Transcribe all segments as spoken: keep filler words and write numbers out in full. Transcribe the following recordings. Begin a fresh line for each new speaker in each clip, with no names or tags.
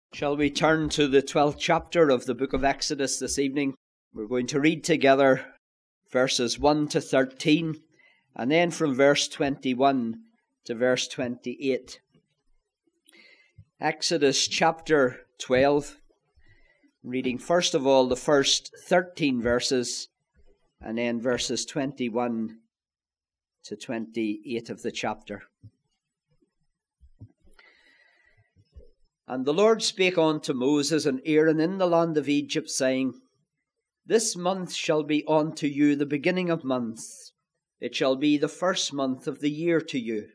Shall we turn to the twelfth chapter of the book of Exodus this evening? We're going to read together verses one to thirteen, and then from verse twenty-one to verse twenty-eight. Exodus chapter twelve, reading first of all the first thirteen verses, and then verses twenty-one to twenty-eight of the chapter. And the Lord spake unto Moses and Aaron in the land of Egypt, saying, This month shall be unto you the beginning of months. It shall be the first month of the year to you.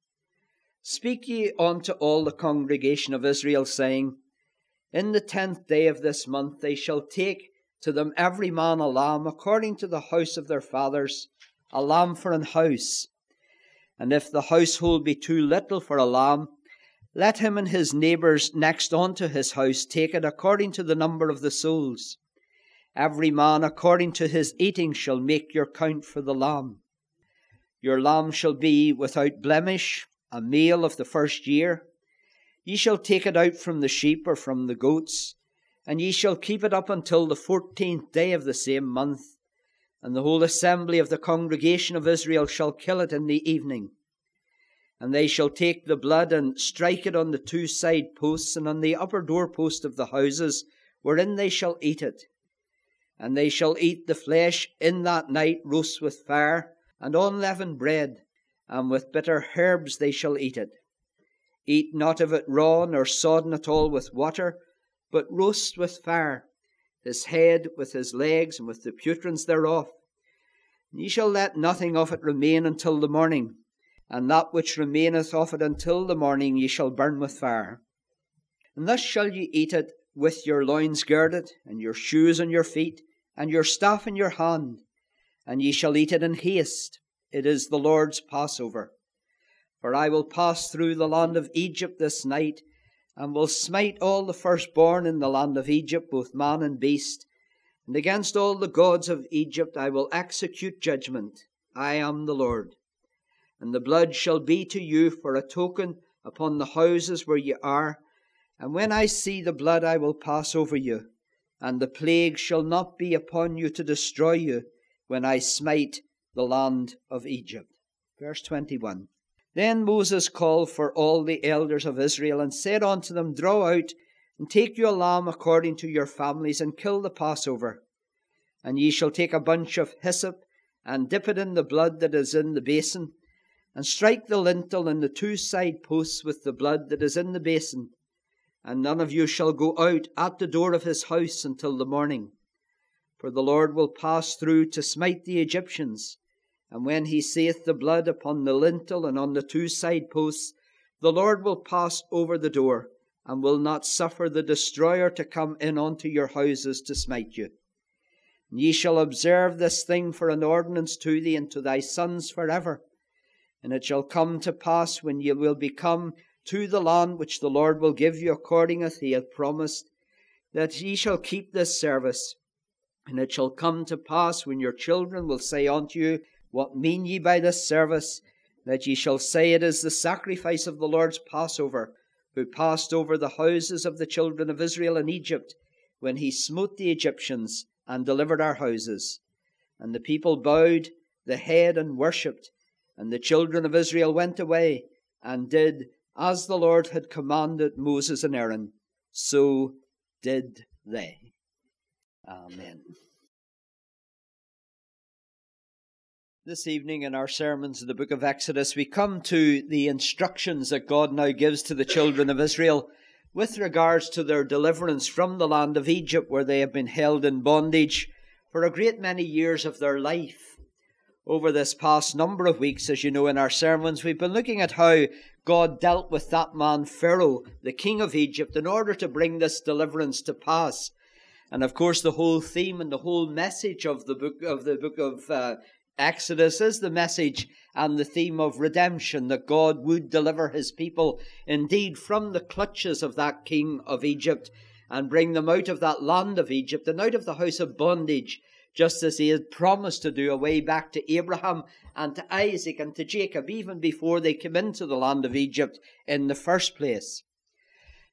Speak ye unto all the congregation of Israel, saying, In the tenth day of this month they shall take to them every man a lamb, according to the house of their fathers, a lamb for an house. And if the household be too little for a lamb, let him and his neighbours next unto his house take it according to the number of the souls. Every man according to his eating shall make your count for the lamb. Your lamb shall be without blemish, a male of the first year. Ye shall take it out from the sheep or from the goats, and ye shall keep it up until the fourteenth day of the same month. And the whole assembly of the congregation of Israel shall kill it in the evening. And they shall take the blood and strike it on the two side posts and on the upper doorpost of the houses, wherein they shall eat it. And they shall eat the flesh in that night, roast with fire, and unleavened bread, and with bitter herbs they shall eat it. Eat not of it raw, nor sodden at all with water, but roast with fire, his head with his legs, and with the putrins thereof. And ye shall let nothing of it remain until the morning. And that which remaineth of it until the morning ye shall burn with fire. And thus shall ye eat it with your loins girded, and your shoes on your feet, and your staff in your hand. And ye shall eat it in haste. It is the Lord's Passover. For I will pass through the land of Egypt this night, and will smite all the firstborn in the land of Egypt, both man and beast. And against all the gods of Egypt I will execute judgment. I am the Lord. And the blood shall be to you for a token upon the houses where ye are. And when I see the blood, I will pass over you. And the plague shall not be upon you to destroy you, when I smite the land of Egypt. Verse twenty-one. Then Moses called for all the elders of Israel, and said unto them, Draw out, and take you a lamb according to your families, and kill the Passover. And ye shall take a bunch of hyssop, and dip it in the blood that is in the basin, and strike the lintel and the two side posts with the blood that is in the basin. And none of you shall go out at the door of his house until the morning. For the Lord will pass through to smite the Egyptians. And when he seeth the blood upon the lintel and on the two side posts, the Lord will pass over the door, and will not suffer the destroyer to come in unto your houses to smite you. And ye shall observe this thing for an ordinance to thee and to thy sons forever. And it shall come to pass, when ye will be come to the land which the Lord will give you according as he hath promised, that ye shall keep this service. And it shall come to pass, when your children will say unto you, What mean ye by this service? That ye shall say, It is the sacrifice of the Lord's Passover, who passed over the houses of the children of Israel in Egypt, when he smote the Egyptians and delivered our houses. And the people bowed the head and worshipped. And the children of Israel went away, and did as the Lord had commanded Moses and Aaron. So did they. Amen. This evening in our sermons in the book of Exodus, we come to the instructions that God now gives to the children of Israel with regards to their deliverance from the land of Egypt, where they have been held in bondage for a great many years of their life. Over this past number of weeks, as you know, in our sermons, we've been looking at how God dealt with that man Pharaoh, the king of Egypt, in order to bring this deliverance to pass. And of course, the whole theme and the whole message of the book of the book of uh, Exodus is the message and the theme of redemption, that God would deliver his people indeed from the clutches of that king of Egypt, and bring them out of that land of Egypt and out of the house of bondage, just as he had promised to do away back to Abraham and to Isaac and to Jacob, even before they came into the land of Egypt in the first place.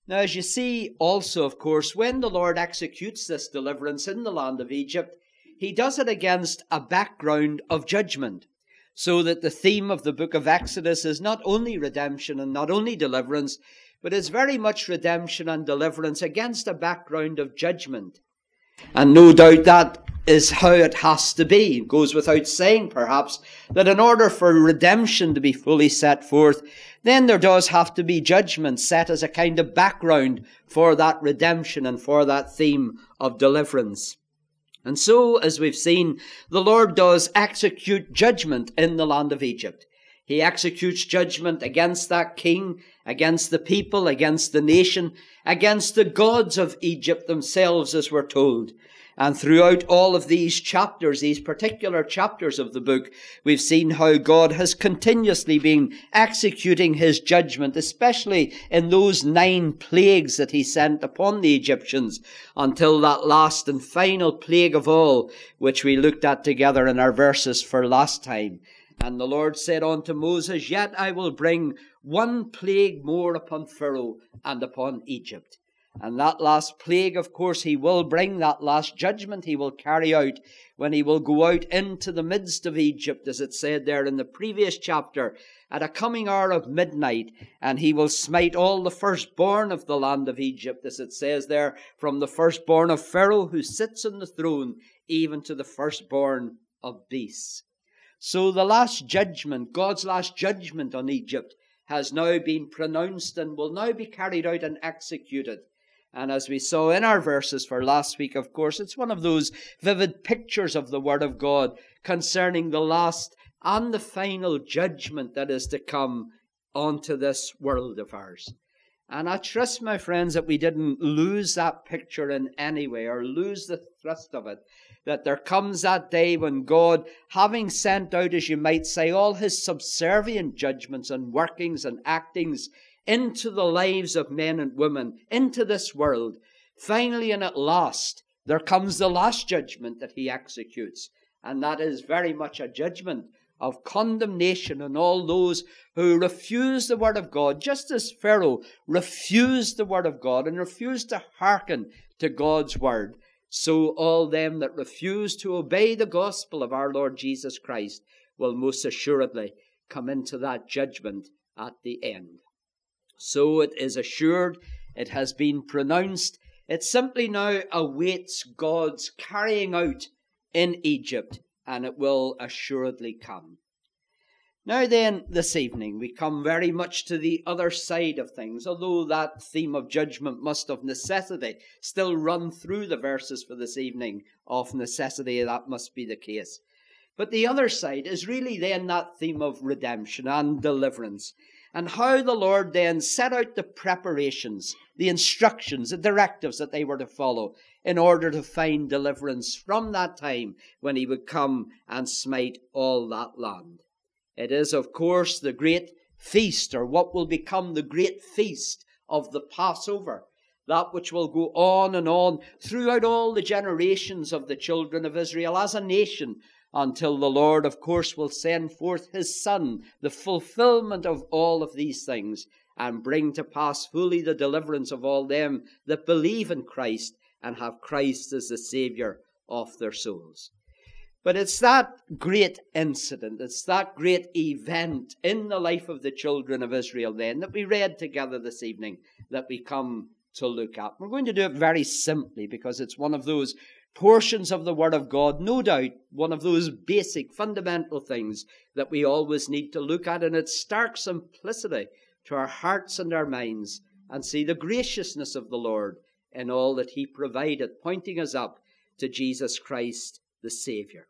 Now, as you see also, of course, when the Lord executes this deliverance in the land of Egypt, he does it against a background of judgment. So that the theme of the book of Exodus is not only redemption and not only deliverance, but it's very much redemption and deliverance against a background of judgment. And no doubt that is how it has to be. It goes without saying, perhaps, that in order for redemption to be fully set forth, then there does have to be judgment set as a kind of background for that redemption and for that theme of deliverance. And so, as we've seen, the Lord does execute judgment in the land of Egypt. He executes judgment against that king, against the people, against the nation, against the gods of Egypt themselves, as we're told. And throughout all of these chapters, these particular chapters of the book, we've seen how God has continuously been executing his judgment, especially in those nine plagues that he sent upon the Egyptians, until that last and final plague of all, which we looked at together in our verses for last time. And the Lord said unto Moses, Yet I will bring one plague more upon Pharaoh and upon Egypt. And that last plague, of course, he will bring, that last judgment he will carry out when he will go out into the midst of Egypt, as it said there in the previous chapter, at a coming hour of midnight, and he will smite all the firstborn of the land of Egypt, as it says there, from the firstborn of Pharaoh who sits on the throne, even to the firstborn of beasts. So the last judgment, God's last judgment on Egypt, has now been pronounced and will now be carried out and executed. And as we saw in our verses for last week, of course, it's one of those vivid pictures of the Word of God concerning the last and the final judgment that is to come onto this world of ours. And I trust, my friends, that we didn't lose that picture in any way or lose the thrust of it, that there comes that day when God, having sent out, as you might say, all his subservient judgments and workings and actings into the lives of men and women, into this world, finally and at last, there comes the last judgment that he executes. And that is very much a judgment of condemnation on all those who refuse the word of God, just as Pharaoh refused the word of God and refused to hearken to God's word. So all them that refuse to obey the gospel of our Lord Jesus Christ will most assuredly come into that judgment at the end. So it is assured, it has been pronounced, it simply now awaits God's carrying out in Egypt, and it will assuredly come. Now then, this evening, we come very much to the other side of things, although that theme of judgment must of necessity still run through the verses for this evening. Of necessity, that must be the case. But the other side is really then that theme of redemption and deliverance, and how the Lord then set out the preparations, the instructions, the directives that they were to follow in order to find deliverance from that time when he would come and smite all that land. It is, of course, the great feast, or what will become the great feast of the Passover, that which will go on and on throughout all the generations of the children of Israel as a nation, until the Lord, of course, will send forth his Son, the fulfillment of all of these things, and bring to pass fully the deliverance of all them that believe in Christ and have Christ as the Saviour of their souls. But it's that great incident, it's that great event in the life of the children of Israel then that we read together this evening that we come to look at. We're going to do it very simply because it's one of those portions of the Word of God, no doubt, one of those basic, fundamental things that we always need to look at in its stark simplicity to our hearts and our minds, and see the graciousness of the Lord in all that he provided, pointing us up to Jesus Christ, the Saviour.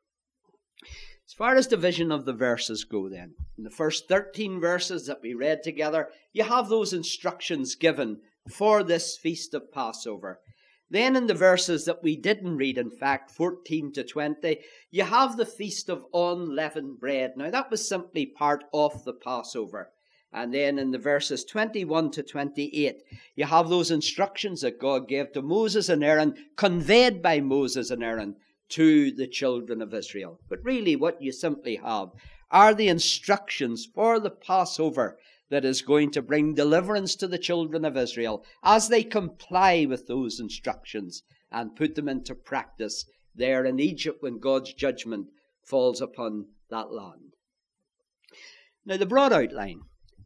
As far as division of the verses go then, in the first thirteen verses that we read together, you have those instructions given for this feast of Passover. Then in the verses that we didn't read, in fact, fourteen to twenty, you have the feast of unleavened bread. Now that was simply part of the Passover. And then in the verses twenty-one to twenty-eight, you have those instructions that God gave to Moses and Aaron, conveyed by Moses and Aaron to the children of Israel. But really what you simply have are the instructions for the Passover that is going to bring deliverance to the children of Israel as they comply with those instructions and put them into practice there in Egypt when God's judgment falls upon that land. Now, the broad outline.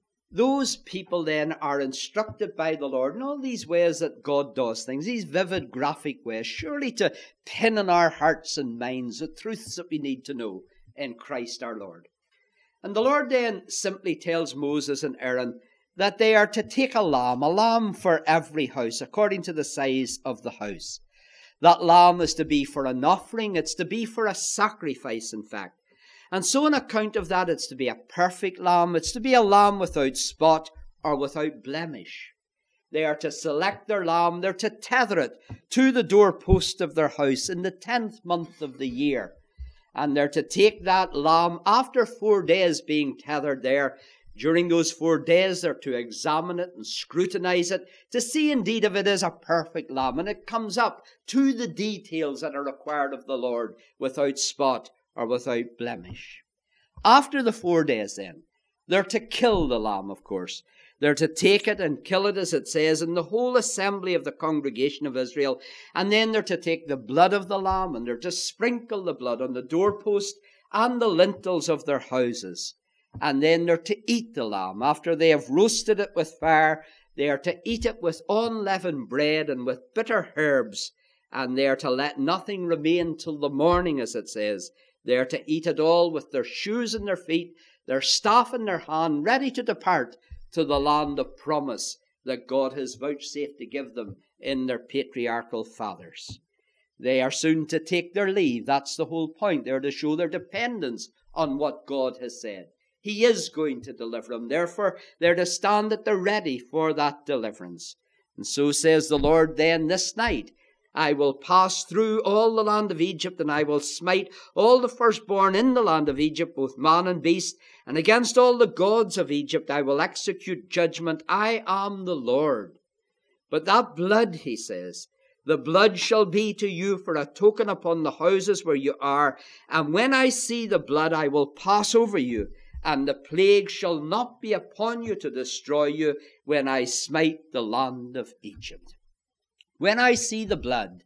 Those people then are instructed by the Lord in all these ways that God does things, these vivid, graphic ways, surely to pin in our hearts and minds the truths that we need to know in Christ our Lord. And the Lord then simply tells Moses and Aaron that they are to take a lamb, a lamb for every house, according to the size of the house. That lamb is to be for an offering, it's to be for a sacrifice, in fact. And so on account of that, it's to be a perfect lamb. It's to be a lamb without spot or without blemish. They are to select their lamb. They're to tether it to the doorpost of their house in the tenth month of the year. And they're to take that lamb after four days being tethered there. During those four days, they're to examine it and scrutinize it to see indeed if it is a perfect lamb. And it comes up to the details that are required of the Lord without spot or without blemish. After the four days then, they're to kill the lamb, of course. They're to take it and kill it, as it says, in the whole assembly of the congregation of Israel. And then they're to take the blood of the lamb and they're to sprinkle the blood on the doorpost and the lintels of their houses. And then they're to eat the lamb. After they have roasted it with fire, they are to eat it with unleavened bread and with bitter herbs. And they are to let nothing remain till the morning, as it says. They are to eat it all with their shoes in their feet, their staff in their hand, ready to depart to the land of promise that God has vouchsafed to give them in their patriarchal fathers. They are soon to take their leave. That's the whole point. They are to show their dependence on what God has said. He is going to deliver them. Therefore, they're to stand at the ready for that deliverance. And so says the Lord then this night, I will pass through all the land of Egypt, and I will smite all the firstborn in the land of Egypt, both man and beast, and against all the gods of Egypt I will execute judgment. I am the Lord. But that blood, he says, the blood shall be to you for a token upon the houses where you are, and when I see the blood I will pass over you, and the plague shall not be upon you to destroy you when I smite the land of Egypt. When I see the blood,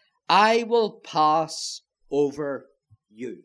I will pass over you.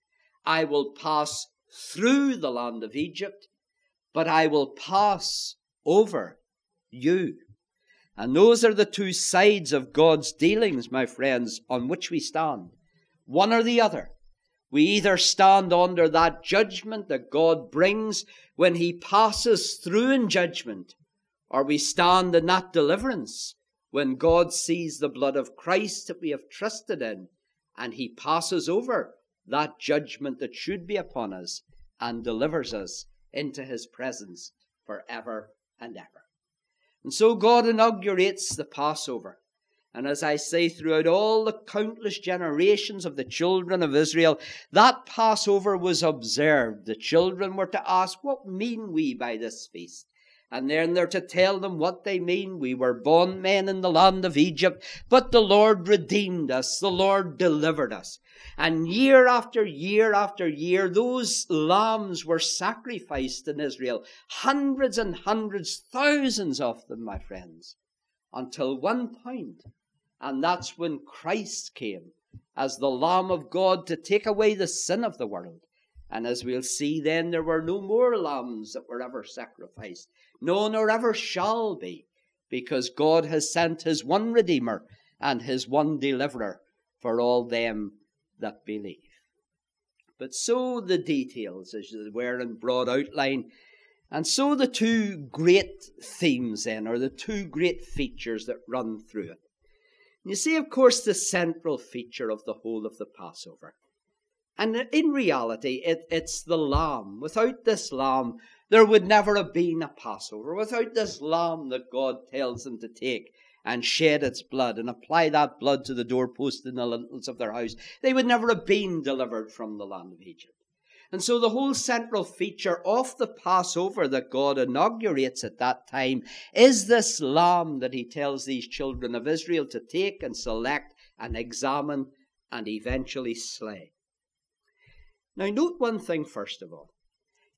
I will pass through the land of Egypt, but I will pass over you. And those are the two sides of God's dealings, my friends, on which we stand. One or the other. We either stand under that judgment that God brings when he passes through in judgment, or we stand in that deliverance when God sees the blood of Christ that we have trusted in, and he passes over that judgment that should be upon us and delivers us into his presence forever and ever. And so God inaugurates the Passover. And as I say, throughout all the countless generations of the children of Israel, that Passover was observed. The children were to ask, what mean we by this feast? And then they're to tell them what they mean. We were bondmen in the land of Egypt, but the Lord redeemed us. The Lord delivered us. And year after year after year, those lambs were sacrificed in Israel. Hundreds and hundreds, thousands of them, my friends. Until one point, and that's when Christ came as the Lamb of God to take away the sin of the world. And as we'll see then, there were no more lambs that were ever sacrificed. No, nor ever shall be, because God has sent his one Redeemer and his one Deliverer for all them that believe. But so the details, as they were in broad outline, and so the two great themes then, or the two great features that run through it. And you see, of course, the central feature of the whole of the Passover. And in reality, it, it's the lamb. Without this lamb, there would never have been a Passover. Without this lamb that God tells them to take and shed its blood and apply that blood to the doorpost and the lintels of their house, they would never have been delivered from the land of Egypt. And so the whole central feature of the Passover that God inaugurates at that time is this lamb that he tells these children of Israel to take and select and examine and eventually slay. Now, note one thing first of all.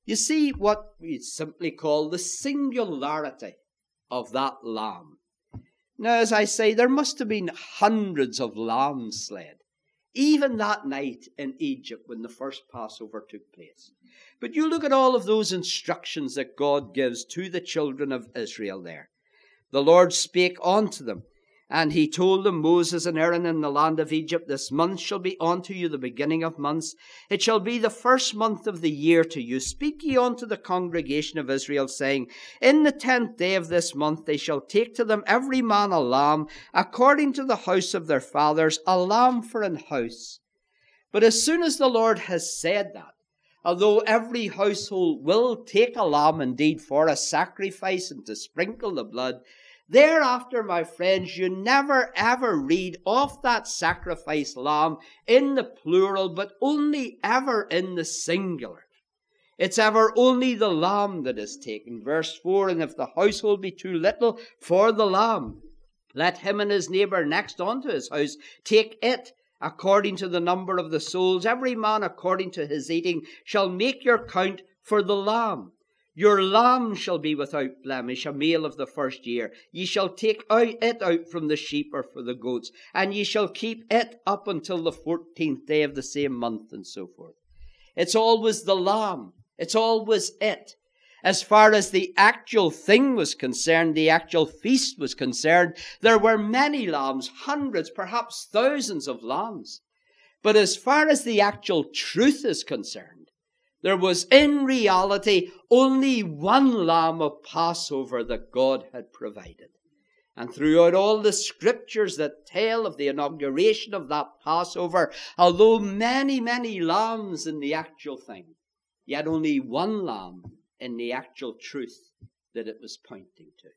You see what we simply call the singularity of that lamb. Now, as I say, there must have been hundreds of lambs slain, even that night in Egypt when the first Passover took place. But you look at all of those instructions that God gives to the children of Israel there. The Lord spake unto them, and he told them, Moses and Aaron, in the land of Egypt, this month shall be unto you the beginning of months. It shall be the first month of the year to you. Speak ye unto the congregation of Israel, saying, in the tenth day of this month they shall take to them every man a lamb, according to the house of their fathers, a lamb for an house. But as soon as the Lord has said that, although every household will take a lamb indeed for a sacrifice and to sprinkle the blood, thereafter, my friends, you never ever read of that sacrifice lamb in the plural, but only ever in the singular. It's ever only the lamb that is taken. Verse four, and if the household be too little for the lamb, let him and his neighbour next unto his house take it, according to the number of the souls. Every man according to his eating shall make your count for the lamb. Your lamb shall be without blemish, a male of the first year. Ye shall take out it out from the sheep or for the goats, and ye shall keep it up until the fourteenth day of the same month, and so forth. It's always the lamb. It's always it. As far as the actual thing was concerned, the actual feast was concerned, there were many lambs, hundreds, perhaps thousands of lambs. But as far as the actual truth is concerned, there was in reality only one lamb of Passover that God had provided. And throughout all the scriptures that tell of the inauguration of that Passover, although many, many lambs in the actual thing, yet only one lamb in the actual truth that it was pointing to.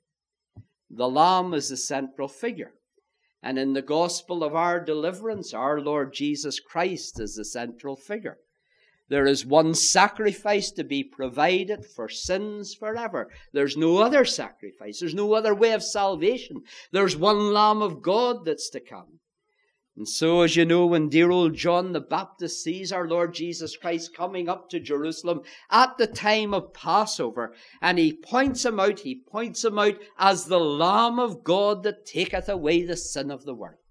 The lamb is the central figure. And in the gospel of our deliverance, our Lord Jesus Christ is the central figure. There is one sacrifice to be provided for sins forever. There's no other sacrifice. There's no other way of salvation. There's one Lamb of God that's to come. And so, as you know, when dear old John the Baptist sees our Lord Jesus Christ coming up to Jerusalem at the time of Passover, and he points him out, he points him out as the Lamb of God that taketh away the sin of the world.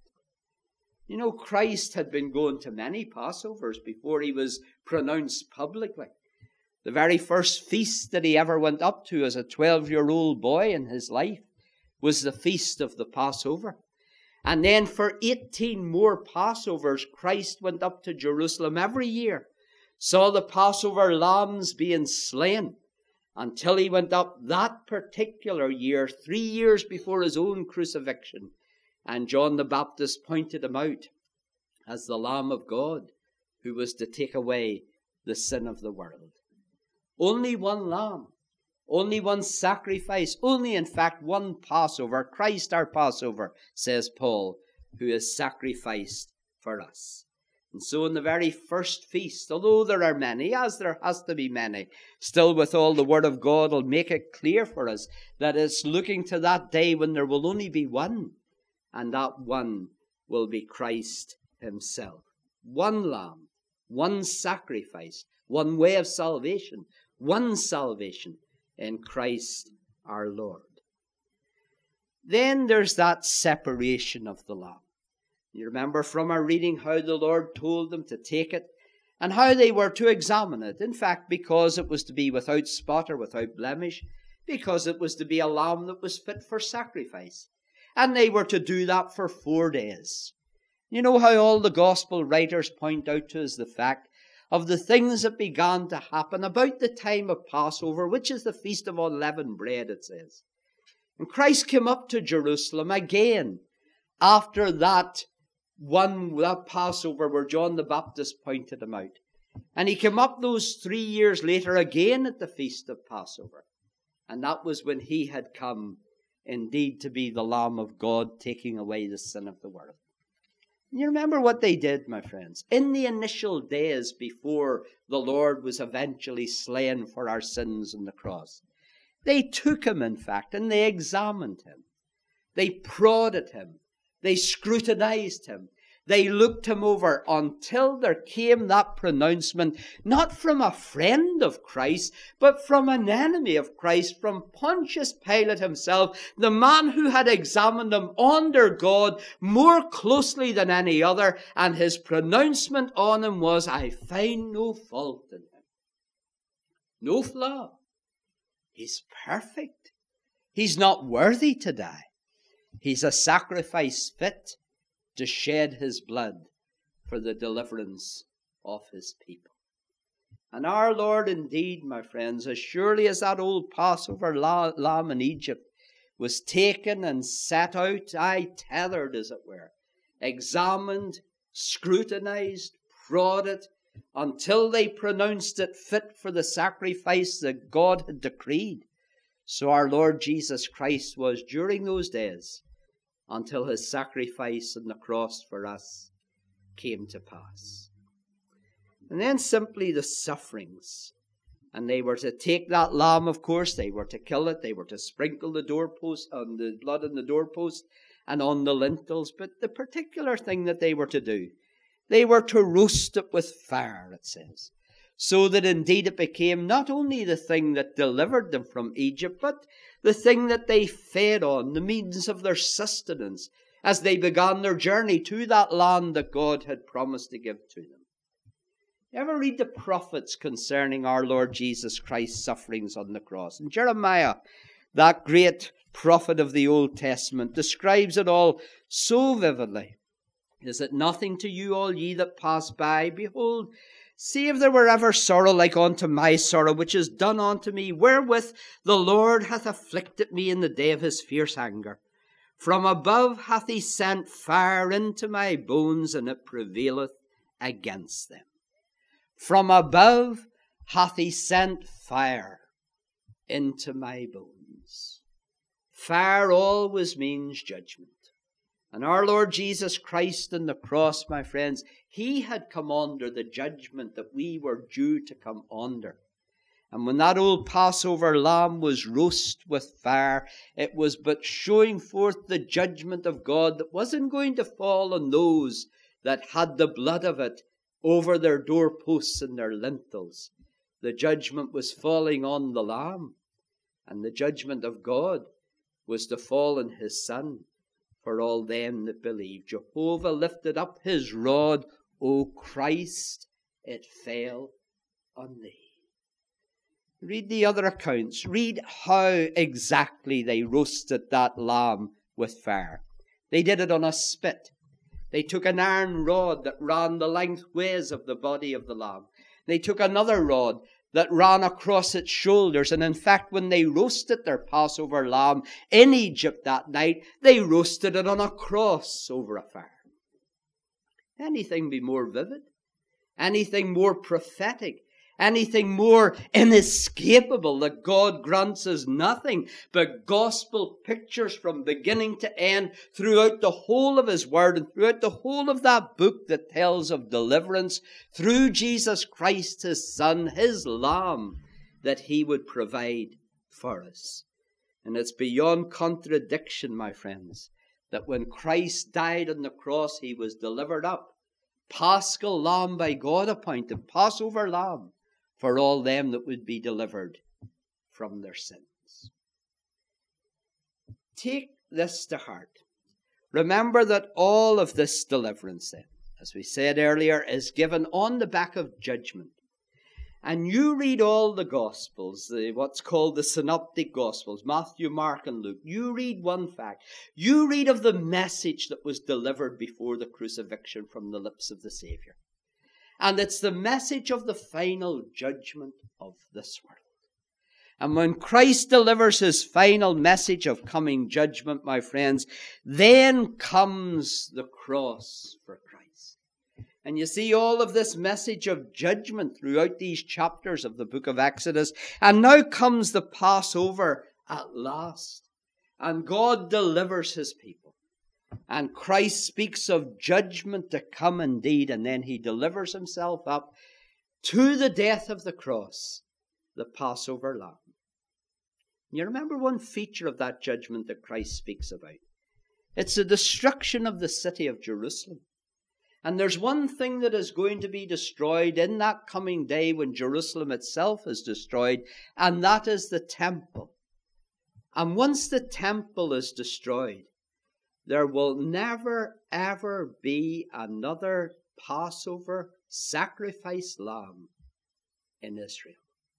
You know, Christ had been going to many Passovers before he was pronounced publicly. The very first feast that he ever went up to as a twelve-year-old boy in his life was the feast of the Passover. And then for eighteen more Passovers, Christ went up to Jerusalem every year, saw the Passover lambs being slain, until he went up that particular year, three years before his own crucifixion. And John the Baptist pointed him out as the Lamb of God who was to take away the sin of the world. Only one lamb, only one sacrifice, only in fact one Passover, Christ our Passover, says Paul, who is sacrificed for us. And so in the very first feast, although there are many, as there has to be many, still with all the Word of God will make it clear for us that it's looking to that day when there will only be one. And that one will be Christ himself. One lamb, one sacrifice, one way of salvation, one salvation in Christ our Lord. Then there's that separation of the lamb. You remember from our reading how the Lord told them to take it and how they were to examine it. In fact, because it was to be without spot or without blemish, because it was to be a lamb that was fit for sacrifice. And they were to do that for four days. You know how all the gospel writers point out to us the fact of the things that began to happen about the time of Passover, which is the Feast of Unleavened Bread, it says. And Christ came up to Jerusalem again after that one, that Passover where John the Baptist pointed him out. And he came up those three years later again at the Feast of Passover. And that was when he had come indeed to be the Lamb of God taking away the sin of the world. You remember what they did, my friends, in the initial days before the Lord was eventually slain for our sins on the cross. They took him, in fact, and they examined him. They prodded him. They scrutinized him. They looked him over until there came that pronouncement, not from a friend of Christ, but from an enemy of Christ, from Pontius Pilate himself, the man who had examined him under God more closely than any other, and his pronouncement on him was, I find no fault in him. No flaw. He's perfect. He's not worthy to die. He's a sacrifice fit to shed his blood for the deliverance of his people. And our Lord indeed, my friends, as surely as that old Passover lamb in Egypt was taken and set out, aye, tethered as it were, examined, scrutinized, prodded, until they pronounced it fit for the sacrifice that God had decreed. So our Lord Jesus Christ was during those days, until his sacrifice on the cross for us came to pass. And then simply the sufferings. And they were to take that lamb, of course, they were to kill it, they were to sprinkle the doorpost, on the blood on the doorpost and on the lintels. But the particular thing that they were to do, they were to roast it with fire, it says. So that indeed it became not only the thing that delivered them from Egypt, but the thing that they fed on, the means of their sustenance, as they began their journey to that land that God had promised to give to them. You ever read the prophets concerning our Lord Jesus Christ's sufferings on the cross? And Jeremiah, that great prophet of the Old Testament, describes it all so vividly. Is it nothing to you, all ye that pass by? Behold, see if there were ever sorrow like unto my sorrow, which is done unto me, wherewith the Lord hath afflicted me in the day of his fierce anger. From above hath he sent fire into my bones, and it prevaileth against them. From above hath he sent fire into my bones. Fire always means judgment. And our Lord Jesus Christ on the cross, my friends, he had come under the judgment that we were due to come under. And when that old Passover lamb was roasted with fire, it was but showing forth the judgment of God that wasn't going to fall on those that had the blood of it over their doorposts and their lintels. The judgment was falling on the lamb, and the judgment of God was to fall on his Son for all them that believe. Jehovah lifted up his rod, O Christ, it fell on thee. Read the other accounts. Read how exactly they roasted that lamb with fire. They did it on a spit. They took an iron rod that ran the lengthways of the body of the lamb. They took another rod that ran across its shoulders. And in fact, when they roasted their Passover lamb in Egypt that night, they roasted it on a cross over a fire. Anything be more vivid? Anything more prophetic? Anything more inescapable that God grants us nothing but gospel pictures from beginning to end throughout the whole of his word and throughout the whole of that book that tells of deliverance through Jesus Christ, his Son, his Lamb, that he would provide for us. And it's beyond contradiction, my friends, that when Christ died on the cross, he was delivered up. Paschal Lamb by God appointed, Passover Lamb, for all them that would be delivered from their sins. Take this to heart. Remember that all of this deliverance then, as we said earlier, is given on the back of judgment. And you read all the Gospels, the, what's called the Synoptic Gospels, Matthew, Mark, and Luke. You read one fact. You read of the message that was delivered before the crucifixion from the lips of the Savior. And it's the message of the final judgment of this world. And when Christ delivers his final message of coming judgment, my friends, then comes the cross for Christ. And you see all of this message of judgment throughout these chapters of the book of Exodus. And now comes the Passover at last. And God delivers his people. And Christ speaks of judgment to come indeed, and then he delivers himself up to the death of the cross, the Passover lamb. You remember one feature of that judgment that Christ speaks about? It's the destruction of the city of Jerusalem. And there's one thing that is going to be destroyed in that coming day when Jerusalem itself is destroyed, and that is the temple. And once the temple is destroyed, there will never, ever be another Passover sacrifice lamb in Israel.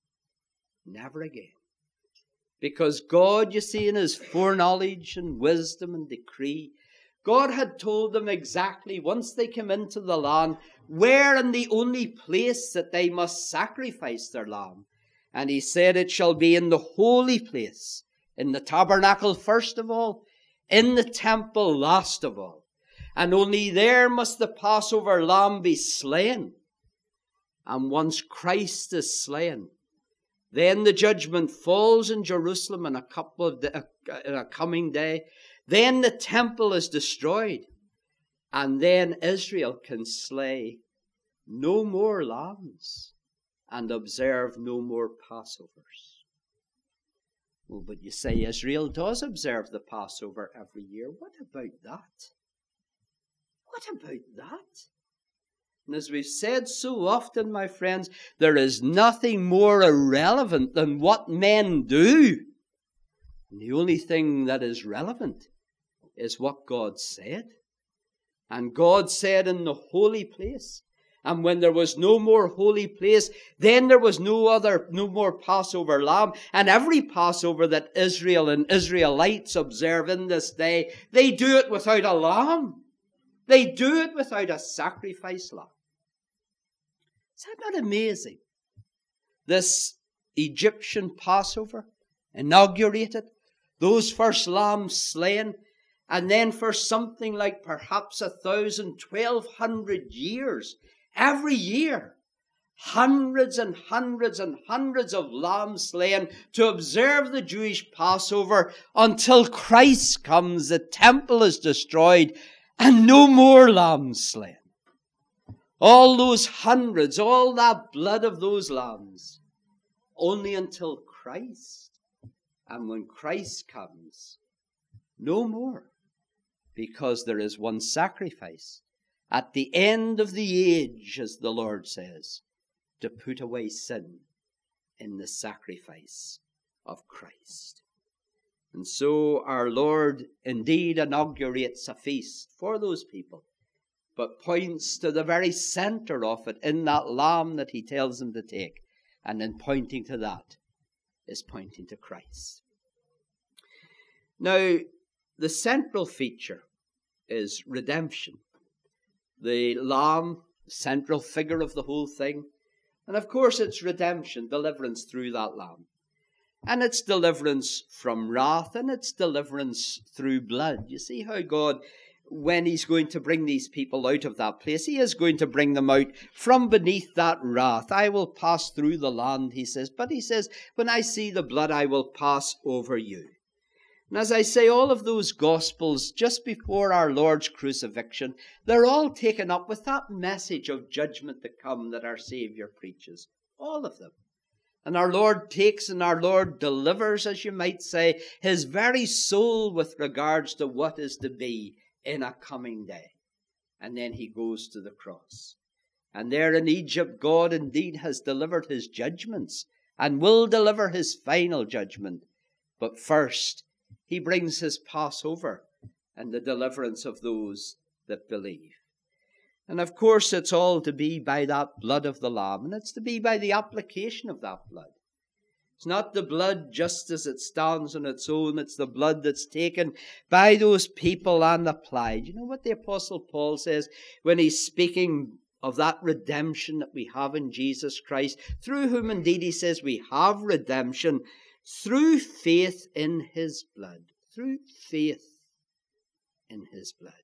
Never again. Because God, you see, in his foreknowledge and wisdom and decree, God had told them exactly, once they came into the land, where and the only place that they must sacrifice their lamb. And he said, it shall be in the holy place, in the tabernacle first of all, in the temple last of all. And only there must the Passover lamb be slain. And once Christ is slain, then the judgment falls in Jerusalem in a couple of the, in a coming day. Then the temple is destroyed. And then Israel can slay no more lambs and observe no more Passovers. Well, but you say Israel does observe the Passover every year. What about that? What about that? And as we've said so often, my friends, there is nothing more irrelevant than what men do. And the only thing that is relevant is what God said. And God said in the holy place. And when there was no more holy place, then there was no other, no more Passover lamb. And every Passover that Israel and Israelites observe in this day, they do it without a lamb. They do it without a sacrifice lamb. Is that not amazing? This Egyptian Passover inaugurated, those first lambs slain, and then for something like perhaps a thousand, twelve hundred years, every year, hundreds and hundreds and hundreds of lambs slain to observe the Jewish Passover until Christ comes, the temple is destroyed, and no more lambs slain. All those hundreds, all that blood of those lambs, only until Christ. And when Christ comes, no more, because there is one sacrifice at the end of the age, as the Lord says, to put away sin in the sacrifice of Christ. And so our Lord indeed inaugurates a feast for those people, but points to the very center of it in that lamb that he tells them to take. And in pointing to that is pointing to Christ. Now, the central feature is redemption. The lamb, central figure of the whole thing. And of course it's redemption, deliverance through that lamb. And it's deliverance from wrath, and it's deliverance through blood. You see how God, when he's going to bring these people out of that place, he is going to bring them out from beneath that wrath. I will pass through the land, he says. But he says, when I see the blood, I will pass over you. And as I say, all of those Gospels just before our Lord's crucifixion, they're all taken up with that message of judgment to come that our Savior preaches. All of them. And our Lord takes and our Lord delivers, as you might say, his very soul with regards to what is to be in a coming day. And then he goes to the cross. And there in Egypt, God indeed has delivered his judgments and will deliver his final judgment. But first, he brings his Passover and the deliverance of those that believe. And of course, it's all to be by that blood of the Lamb, and it's to be by the application of that blood. It's not the blood just as it stands on its own. It's the blood that's taken by those people and applied. You know what the Apostle Paul says when he's speaking of that redemption that we have in Jesus Christ, through whom indeed he says we have redemption, through faith in his blood. Through faith in his blood.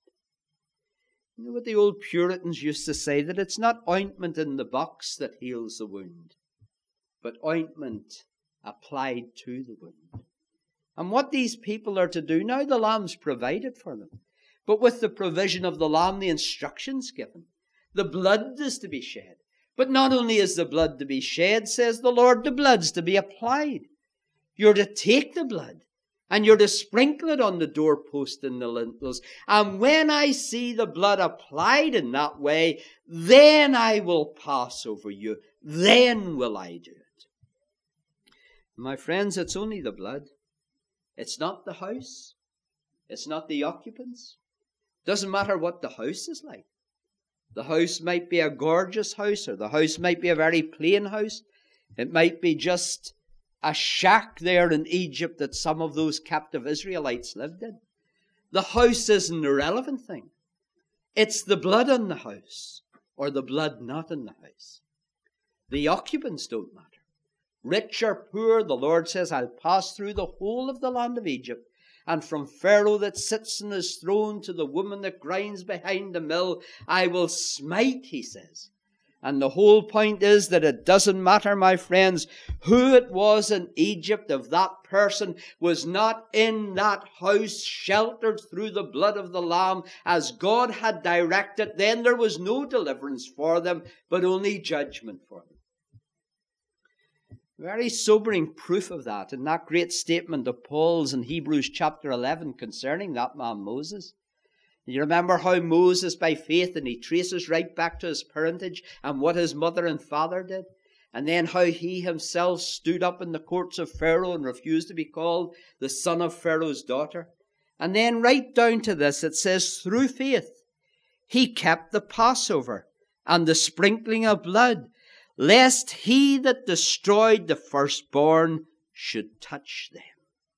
You know what the old Puritans used to say? That it's not ointment in the box that heals the wound, but ointment applied to the wound. And what these people are to do, now the lamb's provided for them, but with the provision of the lamb, the instructions given. The blood is to be shed. But not only is the blood to be shed, says the Lord, the blood's to be applied. You're to take the blood And you're to sprinkle it on the doorpost and the lintels. And when I see the blood applied in that way, then I will pass over you. Then will I do it. My friends, it's only the blood. It's not the house. It's not the occupants. Doesn't matter what the house is like. The house might be a gorgeous house, or the house might be a very plain house. It might be just a shack there in Egypt that some of those captive Israelites lived in. The house isn't the relevant thing. It's the blood in the house, or the blood not in the house. The occupants don't matter. Rich or poor, the Lord says, I'll pass through the whole of the land of Egypt, and from Pharaoh that sits on his throne to the woman that grinds behind the mill, I will smite, he says. And the whole point is that it doesn't matter, my friends, who it was in Egypt. If that person was not in that house, sheltered through the blood of the Lamb, as God had directed, then there was no deliverance for them, but only judgment for them. Very sobering proof of that in that great statement of Paul's in Hebrews chapter eleven concerning that man Moses. You remember how Moses, by faith, and he traces right back to his parentage and what his mother and father did. And then how he himself stood up in the courts of Pharaoh and refused to be called the son of Pharaoh's daughter. And then right down to this, it says, through faith, he kept the Passover and the sprinkling of blood, lest he that destroyed the firstborn should touch them.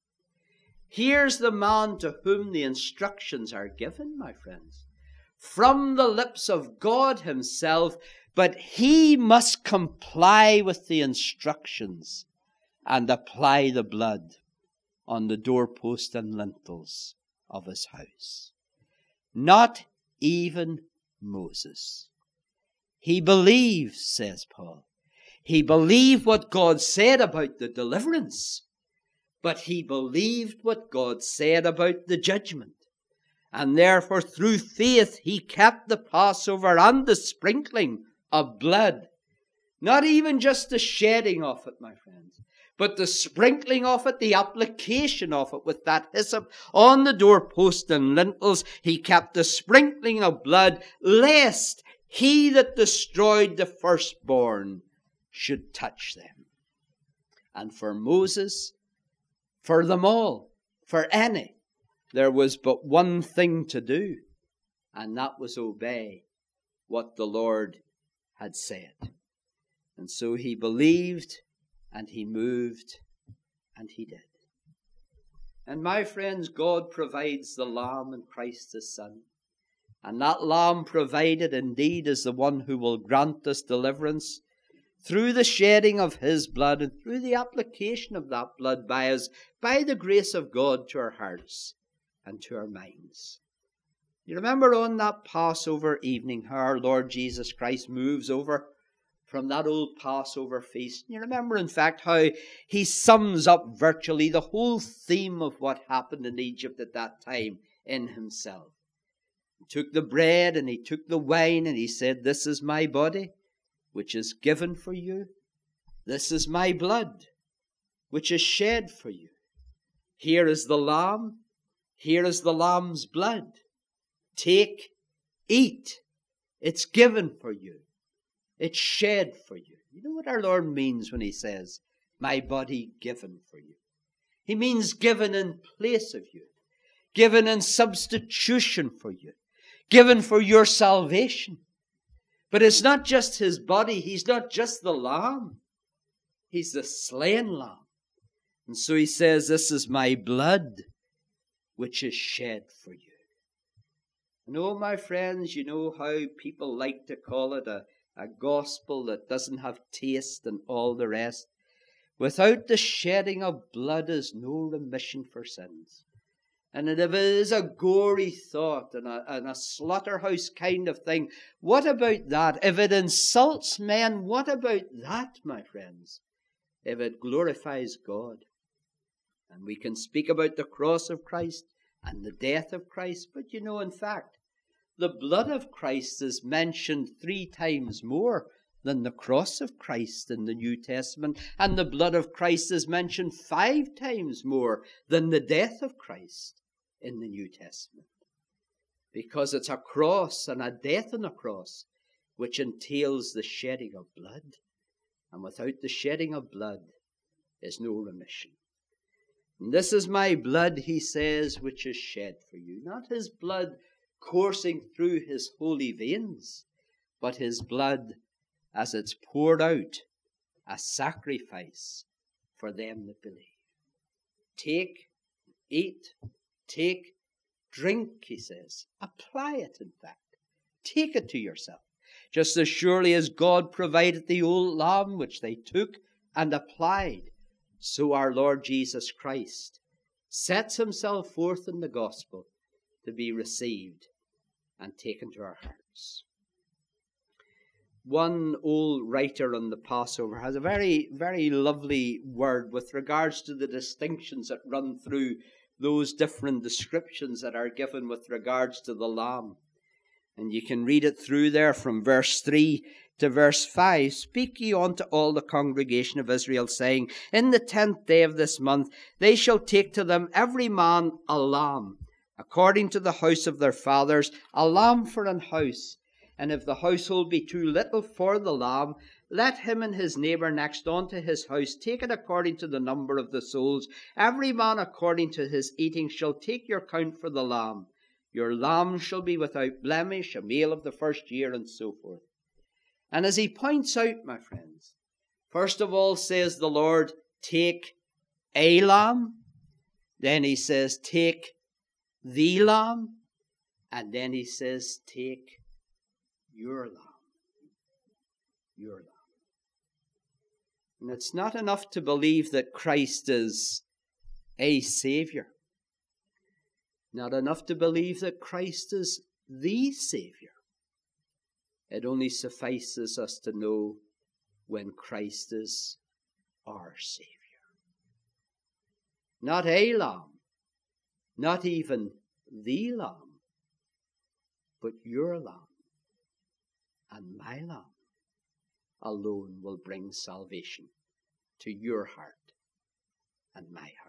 Here's the man to whom the instructions are given, my friends, from the lips of God himself, but he must comply with the instructions and apply the blood on the doorpost and lintels of his house. Not even Moses. He believed, says Paul. He believed what God said about the deliverance, but he believed what God said about the judgment. And therefore, through faith, he kept the Passover and the sprinkling of blood. Not even just the shedding of it, my friends, but the sprinkling of it, the application of it with that hyssop on the doorpost and lintels. He kept the sprinkling of blood, lest he that destroyed the firstborn should touch them. And for Moses, for them all, for any, there was but one thing to do, and that was obey what the Lord had said. And so he believed, and he moved, and he did. And my friends, God provides the Lamb and Christ his Son. And that Lamb provided indeed is the one who will grant us deliverance through the shedding of his blood and through the application of that blood by us, by the grace of God, to our hearts and to our minds. You remember on that Passover evening how our Lord Jesus Christ moves over from that old Passover feast. You remember, in fact, how he sums up virtually the whole theme of what happened in Egypt at that time in himself. He took the bread and he took the wine and he said, "This is my body, which is given for you. This is my blood, which is shed for you. Here is the lamb. Here is the lamb's blood. Take, eat. It's given for you. It's shed for you." You know what our Lord means when he says, "My body given for you"? He means given in place of you, given in substitution for you, given for your salvation. But it's not just his body. He's not just the lamb. He's the slain lamb. And so he says, "This is my blood, which is shed for you." And oh, my friends, you know how people like to call it a, a gospel that doesn't have taste and all the rest. Without the shedding of blood is no remission for sins. And if it is a gory thought and a, and a slaughterhouse kind of thing, what about that? If it insults men, what about that, my friends? If it glorifies God. And we can speak about the cross of Christ and the death of Christ, but you know, in fact, the blood of Christ is mentioned three times more than the cross of Christ in the New Testament, and the blood of Christ is mentioned five times more than the death of Christ in the New Testament. Because it's a cross and a death on a cross which entails the shedding of blood. And without the shedding of blood is no remission. And this is my blood, he says, which is shed for you. Not his blood coursing through his holy veins, but his blood as it's poured out, a sacrifice for them that believe. Take, eat, take, drink, he says. Apply it, in fact. Take it to yourself. Just as surely as God provided the old lamb, which they took and applied, so our Lord Jesus Christ sets himself forth in the gospel to be received and taken to our hearts. One old writer on the Passover has a very, very lovely word with regards to the distinctions that run through those different descriptions that are given with regards to the lamb. And you can read it through there from verse three to verse five. Speak ye unto all the congregation of Israel, saying, In the tenth day of this month they shall take to them every man a lamb, according to the house of their fathers, a lamb for an house. And if the household be too little for the lamb, let him and his neighbour next unto his house take it according to the number of the souls. Every man according to his eating shall take your count for the lamb. Your lamb shall be without blemish, a male of the first year, and so forth. And as he points out, my friends, first of all says the Lord, take a lamb. Then he says, take the lamb. And then he says, take your lamb. Your lamb. And it's not enough to believe that Christ is a Saviour. Not enough to believe that Christ is the Saviour. It only suffices us to know when Christ is our Saviour. Not a lamb, not even the lamb, but your lamb and my lamb alone will bring salvation to your heart and my heart.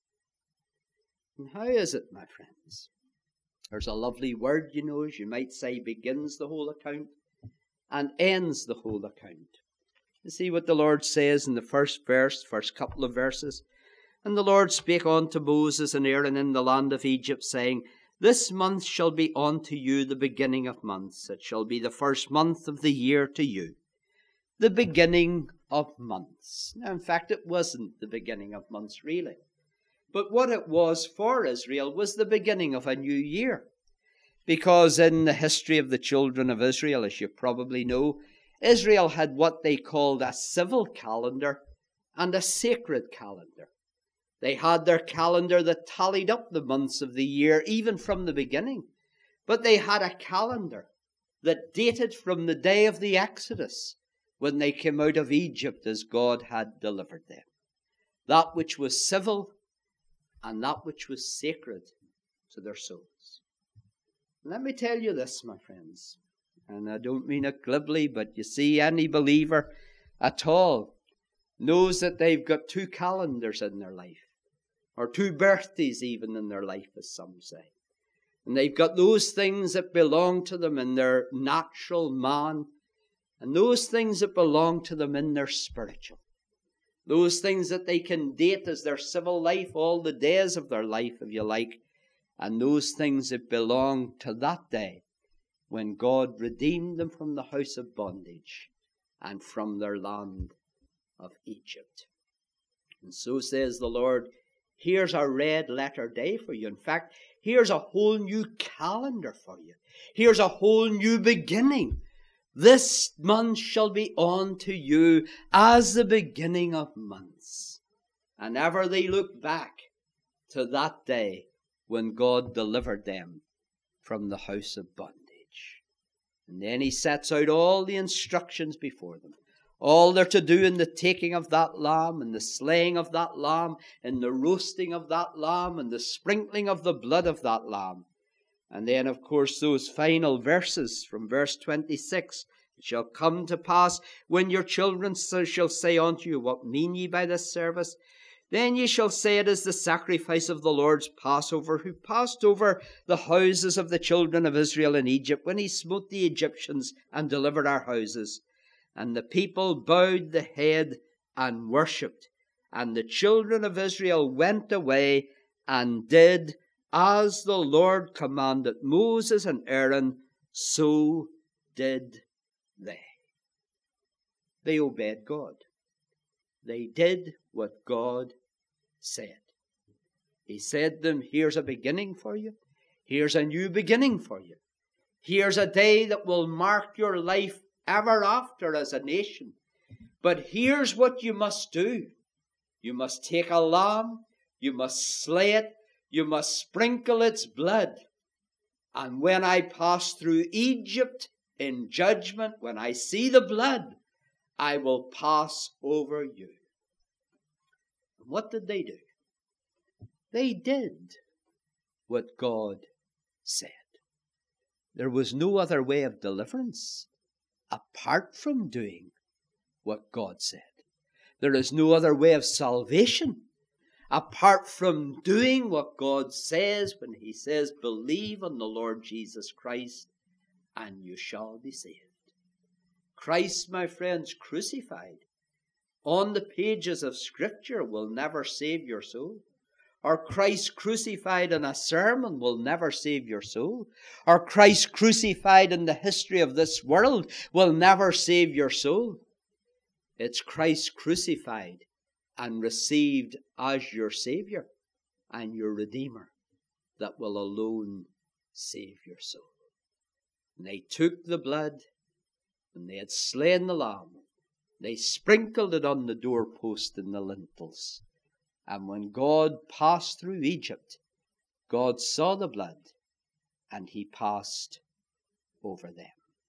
And how is it, my friends? There's a lovely word, you know, as you might say, begins the whole account and ends the whole account. You see what the Lord says in the first verse, first couple of verses. And the Lord spake unto Moses and Aaron in the land of Egypt, saying, This month shall be unto you the beginning of months. It shall be the first month of the year to you. The beginning of months. Now, in fact, it wasn't the beginning of months, really. But what it was for Israel was the beginning of a new year. Because in the history of the children of Israel, as you probably know, Israel had what they called a civil calendar and a sacred calendar. They had their calendar that tallied up the months of the year, even from the beginning. But they had a calendar that dated from the day of the Exodus, when they came out of Egypt as God had delivered them. That which was civil and that which was sacred to their souls. Let me tell you this, my friends, and I don't mean it glibly, but you see, any believer at all knows that they've got two calendars in their life, or two birthdays even in their life, as some say. And they've got those things that belong to them in their natural man, and those things that belong to them in their spiritual. Those things that they can date as their civil life, all the days of their life, if you like, and those things that belong to that day when God redeemed them from the house of bondage and from their land of Egypt. And so says the Lord, here's a red letter day for you. In fact, here's a whole new calendar for you. Here's a whole new beginning. This month shall be unto you as the beginning of months. And ever they look back to that day when God delivered them from the house of bondage. And then he sets out all the instructions before them. All they're to do in the taking of that lamb, and the slaying of that lamb, and the roasting of that lamb, and the sprinkling of the blood of that lamb. And then, of course, those final verses from verse twenty-six It shall come to pass, when your children shall say unto you, What mean ye by this service? Then ye shall say, It is the sacrifice of the Lord's Passover, who passed over the houses of the children of Israel in Egypt, when he smote the Egyptians and delivered our houses. And the people bowed the head and worshipped. And the children of Israel went away and did as the Lord commanded Moses and Aaron, so did they. They obeyed God. They did what God said. He said to them, Here's a beginning for you. Here's a new beginning for you. Here's a day that will mark your life ever after as a nation. But here's what you must do. You must take a lamb. You must slay it. You must sprinkle its blood. And when I pass through Egypt in judgment, when I see the blood, I will pass over you. And what did they do? They did what God said. There was no other way of deliverance apart from doing what God said. There is no other way of salvation apart from doing what God says when he says, Believe on the Lord Jesus Christ and you shall be saved. Christ, my friends, crucified on the pages of Scripture will never save your soul. Or Christ crucified in a sermon will never save your soul. Or Christ crucified in the history of this world will never save your soul. It's Christ crucified and received as your Savior and your Redeemer that will alone save your soul. And they took the blood, and they had slain the lamb. They sprinkled it on the doorpost and the lintels. And when God passed through Egypt, God saw the blood, and he passed over them.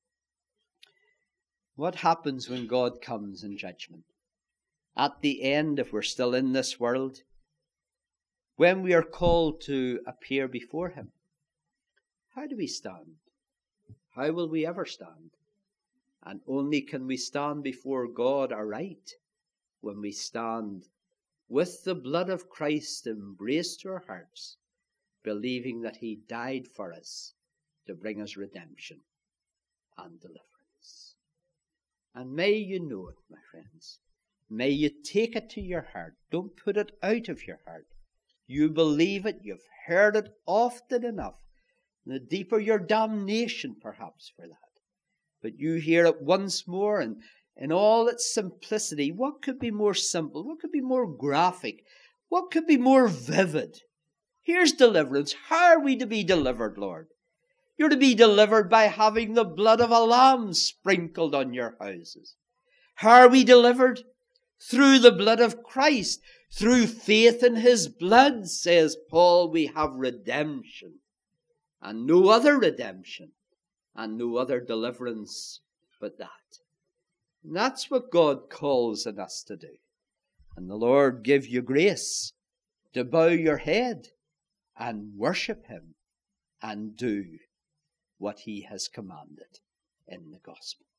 What happens when God comes in judgment? At the end, if we're still in this world, when we are called to appear before him, how do we stand? How will we ever stand? And only can we stand before God aright when we stand with the blood of Christ embraced to our hearts, believing that he died for us to bring us redemption and deliverance. And may you know it, my friends. May you take it to your heart. Don't put it out of your heart. You believe it. You've heard it often enough. The deeper your damnation, perhaps, for that. But you hear it once more, and in all its simplicity, what could be more simple? What could be more graphic? What could be more vivid? Here's deliverance. How are we to be delivered, Lord? You're to be delivered by having the blood of a lamb sprinkled on your houses. How are we delivered? Through the blood of Christ. Through faith in his blood, says Paul, we have redemption. And no other redemption. And no other deliverance but that. And that's what God calls on us to do. And the Lord give you grace to bow your head and worship him and do what he has commanded in the gospel.